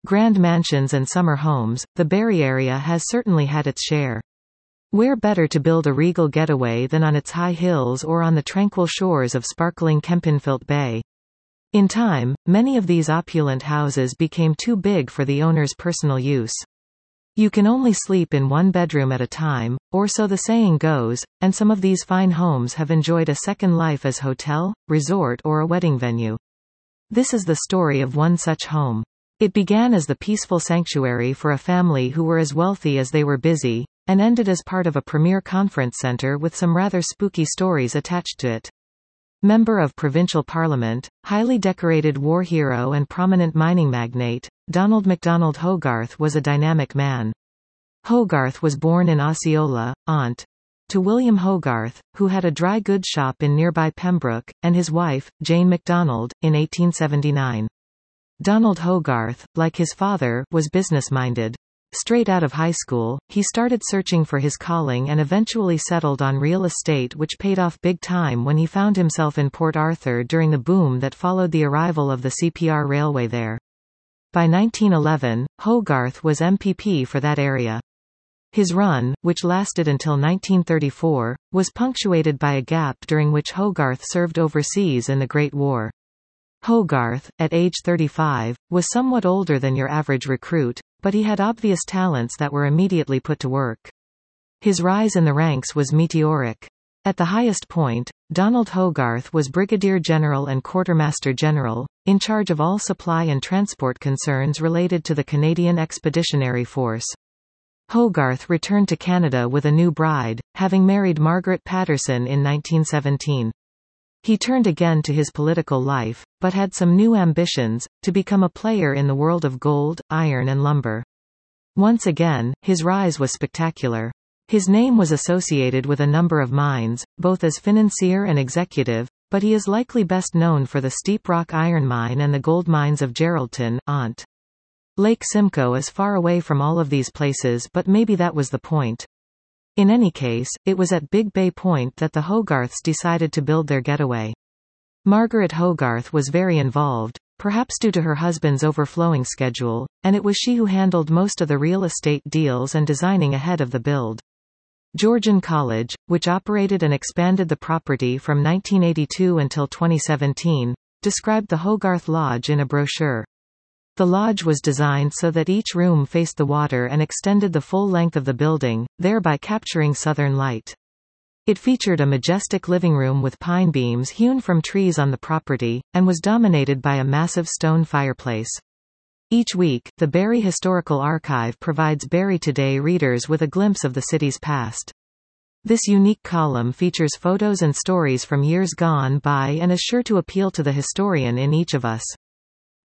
grand mansions and summer homes, the Barrie area has certainly had its share. Where better to build a regal getaway than on its high hills or on the tranquil shores of sparkling Kempenfelt Bay? In time, many of these opulent houses became too big for the owner's personal use. You can only sleep in one bedroom at a time, or so the saying goes, and some of these fine homes have enjoyed a second life as hotel, resort or a wedding venue. This is the story of one such home. It began as the peaceful sanctuary for a family who were as wealthy as they were busy, and ended as part of a premier conference center with some rather spooky stories attached to it. Member of provincial parliament, highly decorated war hero and prominent mining magnate, Donald MacDonald Hogarth was a dynamic man. Hogarth was born in Osceola, aunt to William Hogarth, who had a dry goods shop in nearby Pembroke, and his wife, Jane MacDonald, in 1879. Donald Hogarth, like his father, was business-minded. Straight out of high school, he started searching for his calling and eventually settled on real estate, which paid off big time when he found himself in Port Arthur during the boom that followed the arrival of the CPR Railway there. By 1911, Hogarth was MPP for that area. His run, which lasted until 1934, was punctuated by a gap during which Hogarth served overseas in the Great War. Hogarth, at age 35, was somewhat older than your average recruit, but he had obvious talents that were immediately put to work. His rise in the ranks was meteoric. At the highest point, Donald Hogarth was Brigadier General and Quartermaster General, in charge of all supply and transport concerns related to the Canadian Expeditionary Force. Hogarth returned to Canada with a new bride, having married Margaret Patterson in 1917. He turned again to his political life, but had some new ambitions, to become a player in the world of gold, iron and lumber. Once again, his rise was spectacular. His name was associated with a number of mines, both as financier and executive, but he is likely best known for the Steep Rock Iron Mine and the gold mines of Geraldton, Aunt. Lake Simcoe is far away from all of these places, but maybe that was the point. In any case, it was at Big Bay Point that the Hogarths decided to build their getaway. Margaret Hogarth was very involved, perhaps due to her husband's overflowing schedule, and it was she who handled most of the real estate deals and designing ahead of the build. Georgian College, which operated and expanded the property from 1982 until 2017, described the Hogarth Lodge in a brochure. The lodge was designed so that each room faced the water and extended the full length of the building, thereby capturing southern light. It featured a majestic living room with pine beams hewn from trees on the property, and was dominated by a massive stone fireplace. Each week, the Barrie Historical Archive provides Barrie Today readers with a glimpse of the city's past. This unique column features photos and stories from years gone by and is sure to appeal to the historian in each of us.